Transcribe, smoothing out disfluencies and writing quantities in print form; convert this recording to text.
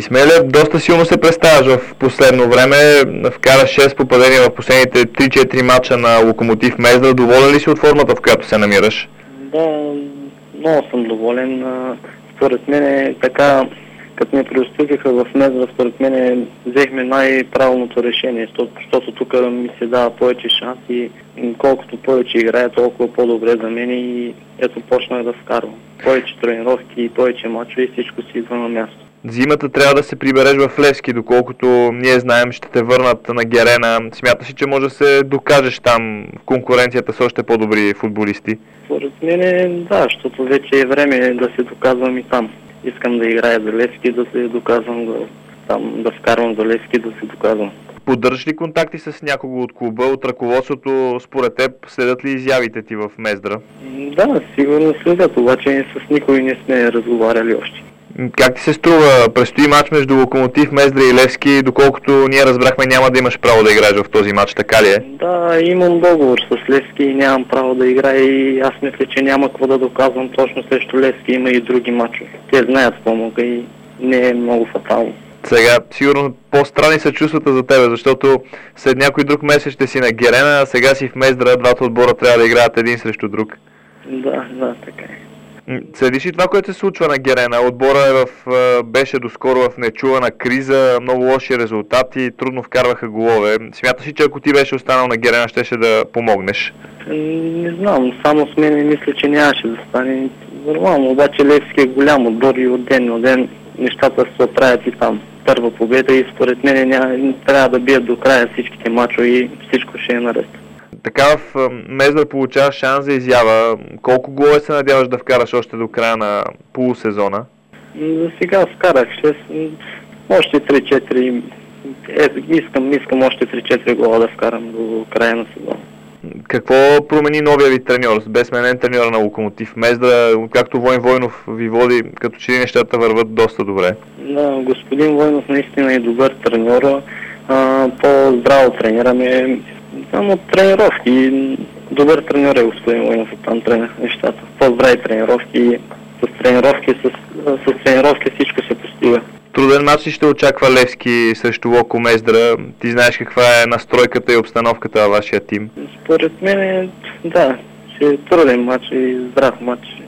Исмаиле, доста силно се представяш в последно време. Вкара 6 попадения в последните 3-4 мача на Локомотив Мездра. Доволен ли си от формата, в която се намираш? Да, много съм доволен. Според мен така, като ме преуступиха в Мездра, според мен взехме най-правилното решение, защото тук ми се дава повече шанси. Колкото повече играя, толкова по-добре за мен и ето почнах да вкарвам. Повече тренировки, повече мачове и всичко си идва на място. Зимата трябва да се прибереш в Левски, доколкото ние знаем, ще те върнат на Герена. Смяташ ли, че може да се докажеш там в конкуренцията с още по-добри футболисти? Според мен да, защото вече е време да се доказвам и там. Искам да играя за Левски, да се доказвам там, да вкарвам за Левски, да се доказвам. Поддържаш ли контакти с някого от клуба, от ръководството? Според теб следят ли изявите ти в Мездра? Да, сигурно следят, обаче с никой не сме разговаряли още. Как ти се струва? Предстои матч между Локомотив, Мездра и Левски, доколкото ние разбрахме, няма да имаш право да играеш в този матч, така ли е? Да, имам договор с Левски и нямам право да играя и аз мисля, че няма какво да доказвам точно срещу Левски. Има и други матчове. Те знаят какво мога и не е много фатално. Сега, сигурно по-странни са чувствата за тебе, защото след някой друг месец ще си на Герена, а сега си в Мездра, двата отбора трябва да играят един срещу друг. Да, така е. Следиш ли това, което се случва на Герена? Отбора беше доскоро в нечувана криза, много лоши резултати, трудно вкарваха голове. Смяташ ли, че ако ти беше останал на Герена, щеше да помогнеш? Не знам, само с мен мисля, че нямаше да стане нормално, обаче Левски е голям отбор и от ден на ден нещата се оправят и там. Първа победа и според мен трябва да бият до края всичките мачове и всичко ще е наред. Така в Мездра получаваш шанс за изява. Колко голове се надяваш да вкараш още до края на полусезона? За сега вкарах 6, още 3-4. Искам още 3-4 гола да вкарам до края на сезона. Какво промени новия ви треньор? Без сменен треньор на Локомотив Мездра, както Войн Войнов ви води, като че ли нещата върват доста добре? Да, господин Войнов наистина е добър треньор. По-здраво тренираме. Само тренировки. Добър треньор е господин Войнов, там тренирах нещата. По-здрави тренировки. С тренировки всичко се постига. Труден мач ще очаква Левски срещу Локо Мездра. Ти знаеш каква е настройката и обстановката във вашия тим? Според мен, да, ще е труден мач и здрав мач.